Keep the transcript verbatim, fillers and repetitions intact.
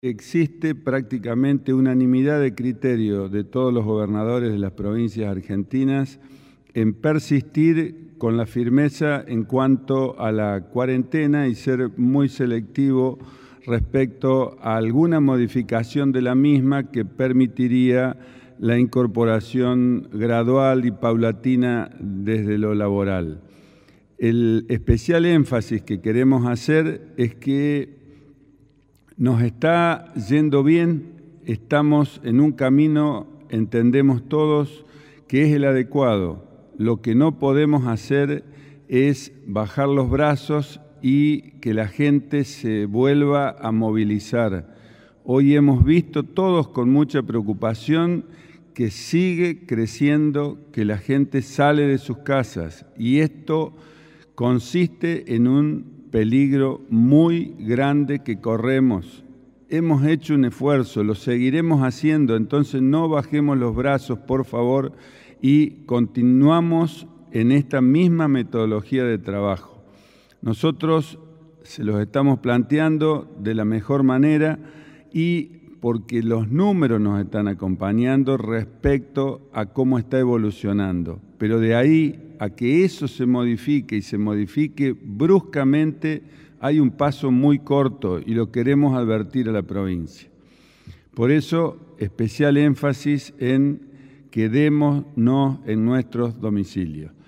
Existe prácticamente unanimidad de criterio de todos los gobernadores de las provincias argentinas en persistir con la firmeza en cuanto a la cuarentena y ser muy selectivo respecto a alguna modificación de la misma que permitiría la incorporación gradual y paulatina desde lo laboral. El especial énfasis que queremos hacer es que nos está yendo bien, estamos en un camino, entendemos todos, que es el adecuado. Lo que no podemos hacer es bajar los brazos y que la gente se vuelva a movilizar. Hoy hemos visto todos con mucha preocupación que sigue creciendo, que la gente sale de sus casas y esto consiste en un peligro muy grande que corremos. Hemos hecho un esfuerzo, lo seguiremos haciendo, entonces no bajemos los brazos, por favor, y continuamos en esta misma metodología de trabajo. Nosotros se los estamos planteando de la mejor manera y porque los números nos están acompañando respecto a cómo está evolucionando. Pero de ahí a que eso se modifique y se modifique bruscamente, hay un paso muy corto y lo queremos advertir a la provincia. Por eso, especial énfasis en quedémonos en nuestros domicilios.